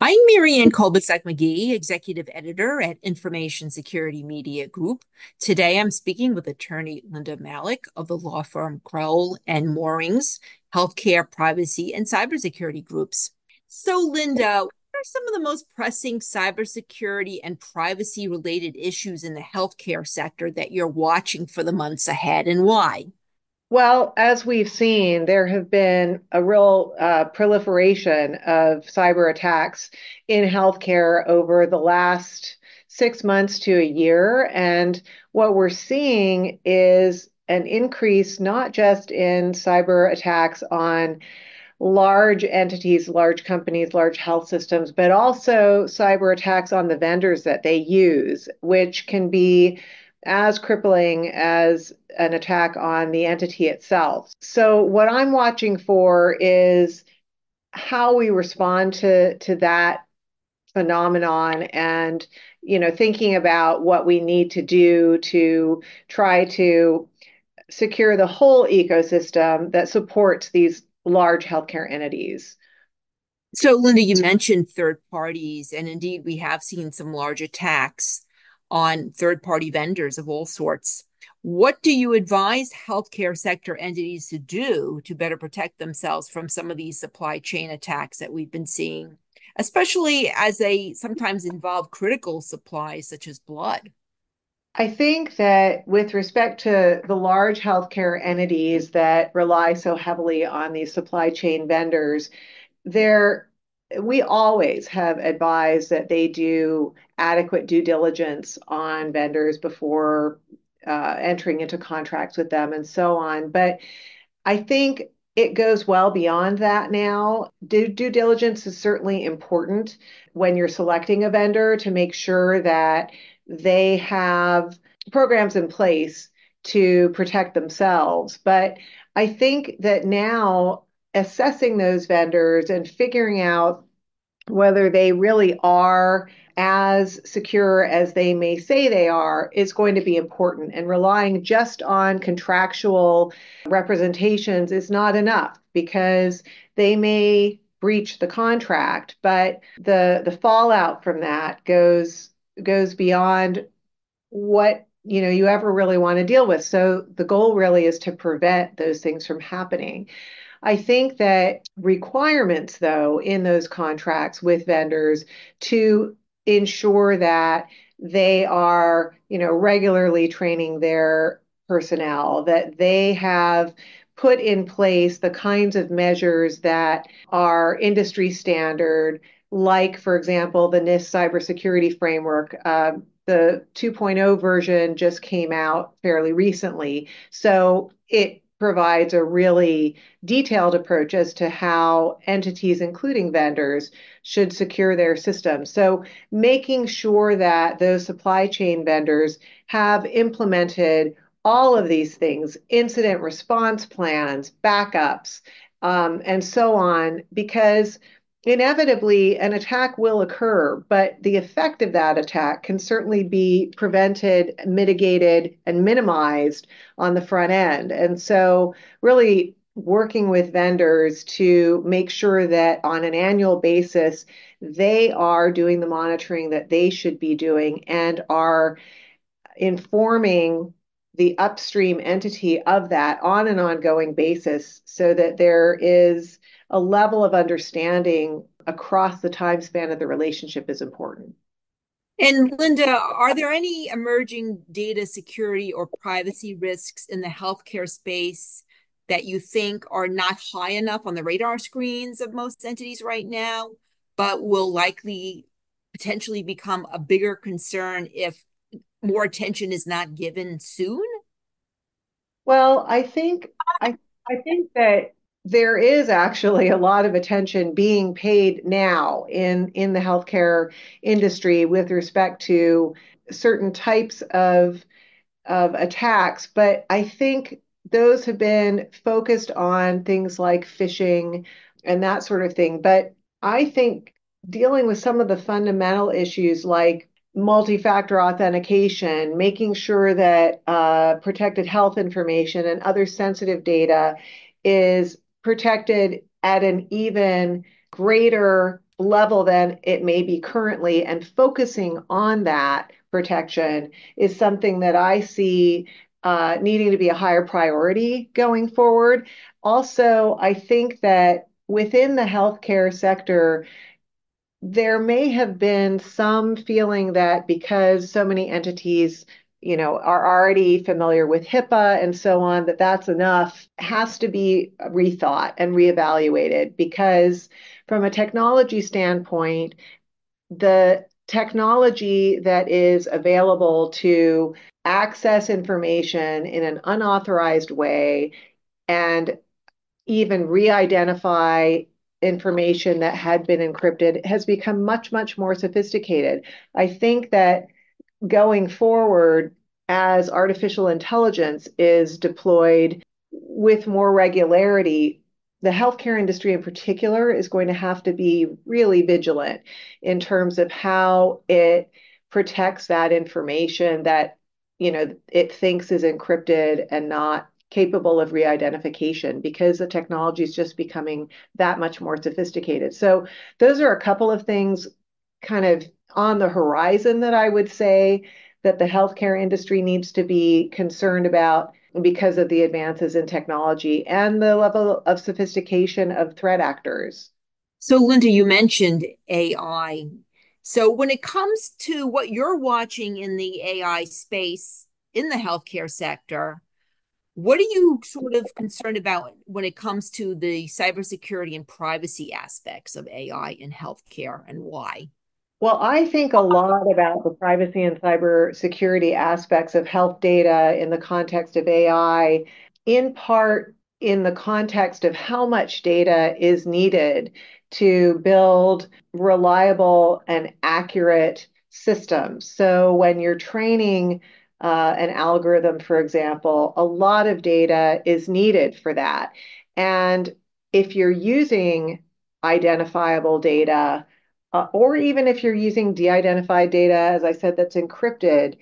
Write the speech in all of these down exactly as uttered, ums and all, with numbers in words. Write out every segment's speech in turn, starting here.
I'm Marianne Kolbasek McGee, Executive Editor at Information Security Media Group. Today I'm speaking with attorney Linda Malik of the law firm Crowell and Moorings, Healthcare, Privacy, and Cybersecurity Groups. So, Linda, what are some of the most pressing cybersecurity and privacy related issues in the healthcare sector that you're watching for the months ahead and why? Well, as we've seen, there have been a real uh, proliferation of cyber attacks in healthcare over the last six months to a year. And what we're seeing is an increase not just in cyber attacks on large entities, large companies, large health systems, but also cyber attacks on the vendors that they use, which can be as crippling as an attack on the entity itself. So, what I'm watching for is how we respond to, to that phenomenon and you know thinking about what we need to do to try to secure the whole ecosystem that supports these large healthcare entities. So, Linda, you mentioned third parties, and indeed, we have seen some large attacks on third party vendors of all sorts. What do you advise healthcare sector entities to do to better protect themselves from some of these supply chain attacks that we've been seeing, especially as they sometimes involve critical supplies such as blood? I think that with respect to the large healthcare entities that rely so heavily on these supply chain vendors, there we always have advised that they do adequate due diligence on vendors before uh, entering into contracts with them and so on. But I think it goes well beyond that now. Due, due diligence is certainly important when you're selecting a vendor to make sure that they have programs in place to protect themselves. But I think that now assessing those vendors and figuring out whether they really are as secure as they may say they are is going to be important. And relying just on contractual representations is not enough because they may breach the contract, but the the fallout from that goes goes beyond what you know you ever really want to deal with. So the goal really is to prevent those things from happening. I think that requirements, though, in those contracts with vendors to ensure that they are, you know, regularly training their personnel, that they have put in place the kinds of measures that are industry standard, like, for example, the NIST cybersecurity framework. Uh, the 2.0 version just came out fairly recently. So it provides a really detailed approach as to how entities, including vendors, should secure their systems. So, making sure that those supply chain vendors have implemented all of these things, incident response plans, backups, um, and so on, because inevitably an attack will occur, but the effect of that attack can certainly be prevented, mitigated, and minimized on the front end. And so, really working with vendors to make sure that on an annual basis, they are doing the monitoring that they should be doing and are informing the upstream entity of that on an ongoing basis so that there is a level of understanding across the time span of the relationship is important. And Linda, are there any emerging data security or privacy risks in the healthcare space that you think are not high enough on the radar screens of most entities right now, but will likely potentially become a bigger concern if more attention is not given soon? Well, I think I I think that there is actually a lot of attention being paid now in in the healthcare industry with respect to certain types of of attacks, but I think those have been focused on things like phishing and that sort of thing. But I think dealing with some of the fundamental issues like multi-factor authentication, making sure that uh, protected health information and other sensitive data is protected at an even greater level than it may be currently, and focusing on that protection is something that I see uh, needing to be a higher priority going forward. Also, I think that within the healthcare sector, there may have been some feeling that because so many entities, you know, are already familiar with HIPAA and so on, that that's enough, has to be rethought and reevaluated because from a technology standpoint, the technology that is available to access information in an unauthorized way and even re-identify information that had been encrypted has become much, much more sophisticated. I think that going forward, as artificial intelligence is deployed with more regularity, the healthcare industry in particular is going to have to be really vigilant in terms of how it protects that information that, you know, it thinks is encrypted and not capable of re-identification because the technology is just becoming that much more sophisticated. So those are a couple of things kind of on the horizon that I would say that the healthcare industry needs to be concerned about because of the advances in technology and the level of sophistication of threat actors. So, Linda, you mentioned A I. So, when it comes to what you're watching in the A I space in the healthcare sector, what are you sort of concerned about when it comes to the cybersecurity and privacy aspects of A I in healthcare and why? Well, I think a lot about the privacy and cybersecurity aspects of health data in the context of A I, in part in the context of how much data is needed to build reliable and accurate systems. So when you're training uh, an algorithm, for example, a lot of data is needed for that. And if you're using identifiable data, uh, or even if you're using de-identified data, as I said, that's encrypted,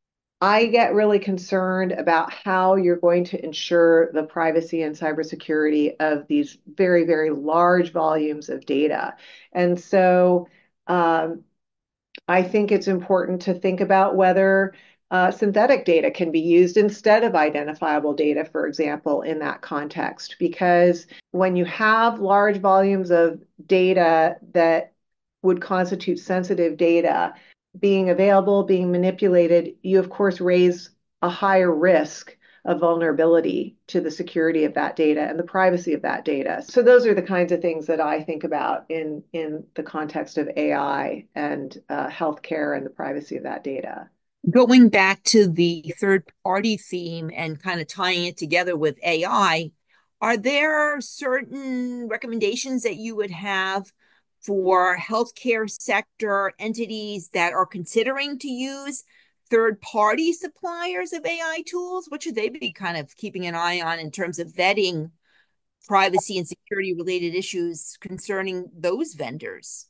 I get really concerned about how you're going to ensure the privacy and cybersecurity of these very, very large volumes of data. And so um, I think it's important to think about whether uh, synthetic data can be used instead of identifiable data, for example, in that context. Because when you have large volumes of data that would constitute sensitive data being available, being manipulated, you of course raise a higher risk of vulnerability to the security of that data and the privacy of that data. So those are the kinds of things that I think about in, in the context of A I and uh, healthcare and the privacy of that data. Going back to the third party theme and kind of tying it together with A I, are there certain recommendations that you would have for healthcare sector entities that are considering to use third party suppliers of A I tools? What should they be kind of keeping an eye on in terms of vetting privacy and security related issues concerning those vendors?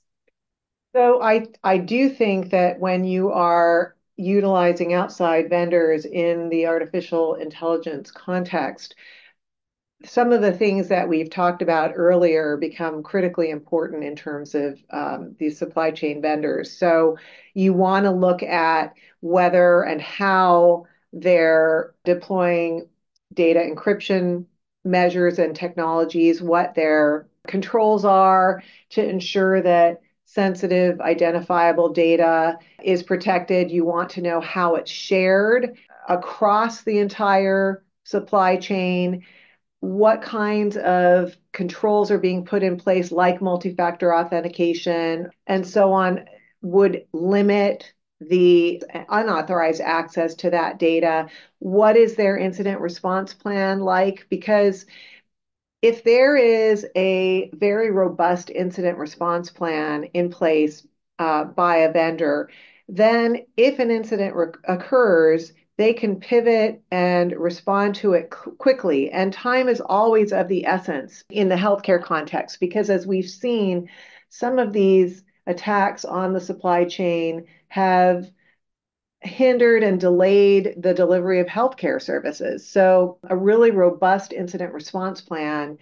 So I I do think that when you are utilizing outside vendors in the artificial intelligence context, some of the things that we've talked about earlier become critically important in terms of um, these supply chain vendors. So you want to look at whether and how they're deploying data encryption measures and technologies, what their controls are to ensure that sensitive, identifiable data is protected. You want to know how it's shared across the entire supply chain, what kinds of controls are being put in place, like multi-factor authentication and so on, would limit the unauthorized access to that data. What is their incident response plan like? Because if there is a very robust incident response plan in place uh, by a vendor, then if an incident re- occurs, they can pivot and respond to it qu- quickly. And time is always of the essence in the healthcare context, because as we've seen, some of these attacks on the supply chain have hindered and delayed the delivery of healthcare services. So, a really robust incident response plan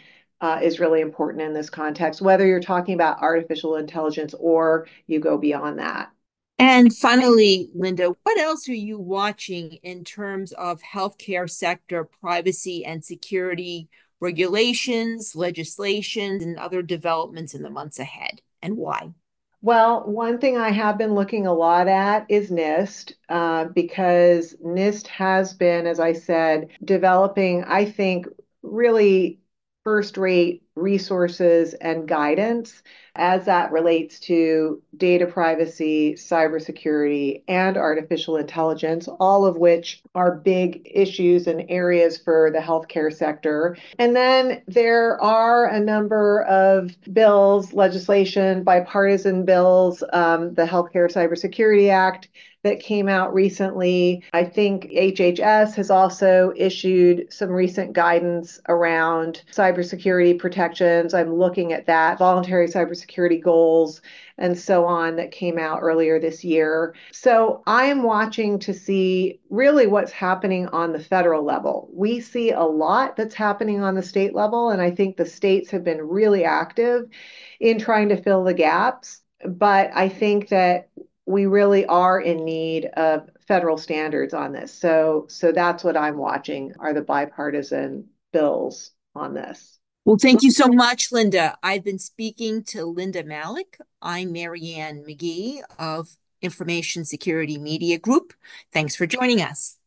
uh, is really important in this context, whether you're talking about artificial intelligence or you go beyond that. And finally, Linda, what else are you watching in terms of healthcare sector privacy and security regulations, legislation, and other developments in the months ahead, and why? Well, one thing I have been looking a lot at is NIST, uh, because NIST has been, as I said, developing, I think, really first-rate resources and guidance as that relates to data privacy, cybersecurity, and artificial intelligence, all of which are big issues and areas for the healthcare sector. And then there are a number of bills, legislation, bipartisan bills, um, the Healthcare Cybersecurity Act that came out recently. I think H H S has also issued some recent guidance around cybersecurity protections. I'm looking at that, voluntary cybersecurity goals, and so on that came out earlier this year. So I am watching to see really what's happening on the federal level. We see a lot that's happening on the state level, and I think the states have been really active in trying to fill the gaps. But I think that we really are in need of federal standards on this. So, so that's what I'm watching are the bipartisan bills on this. Well, thank you so much, Linda. I've been speaking to Linda Malik. I'm Marianne McGee of Information Security Media Group. Thanks for joining us.